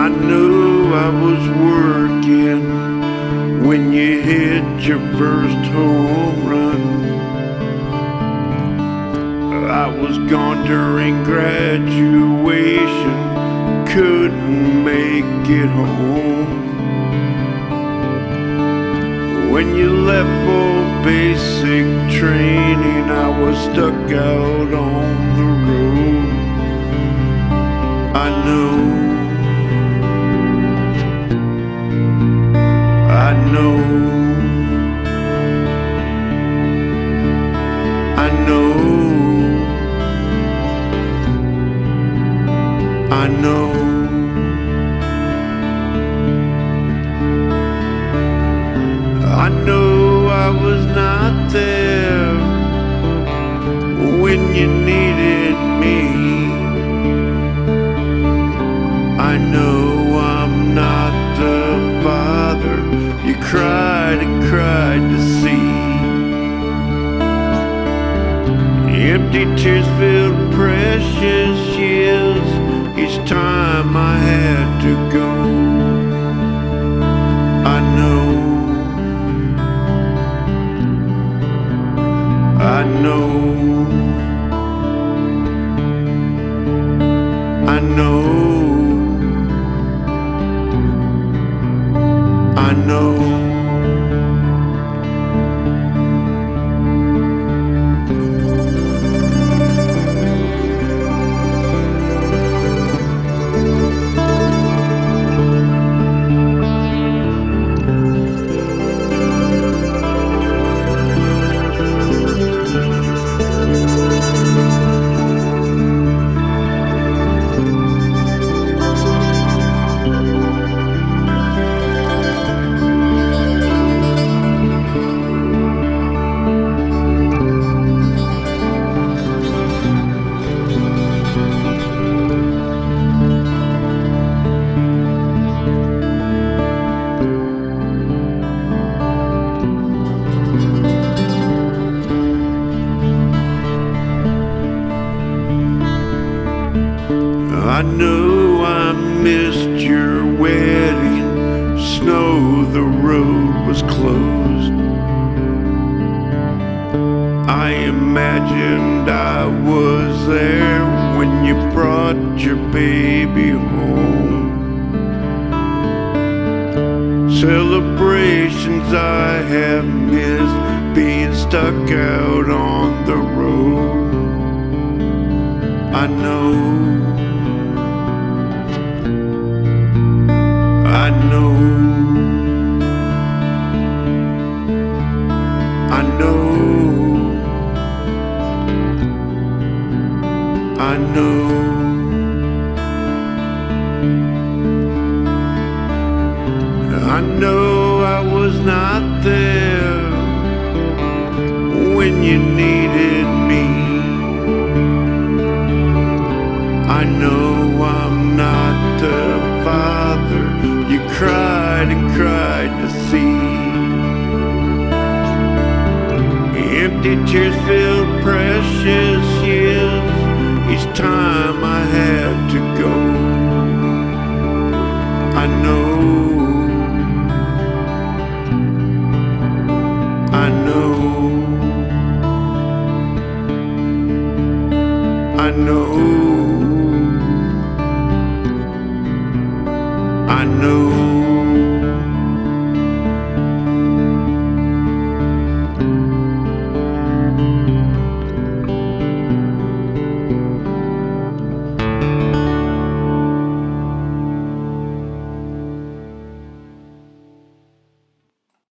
I knew I was working when you hit your first home run. I was gone during graduation, couldn't make it home. When you left for basic training, I was stuck out on the road. I know, I know, I know, I know. I know I was not there when you needed me. I know I'm not the father you cried and cried to see. Empty tears filled precious years each time I had to go. I know, I know, I know, I know. I know I missed your wedding. Snow, the road was closed. I imagined I was there when you brought your baby home. Celebrations I have missed, being stuck out on the road. I know, I know, I know, I know. I know I was not there when you needed me. I know I'm not the father you cried and cried to see. Empty tears filled precious years each time I had to go. I know, I know, I know, I know.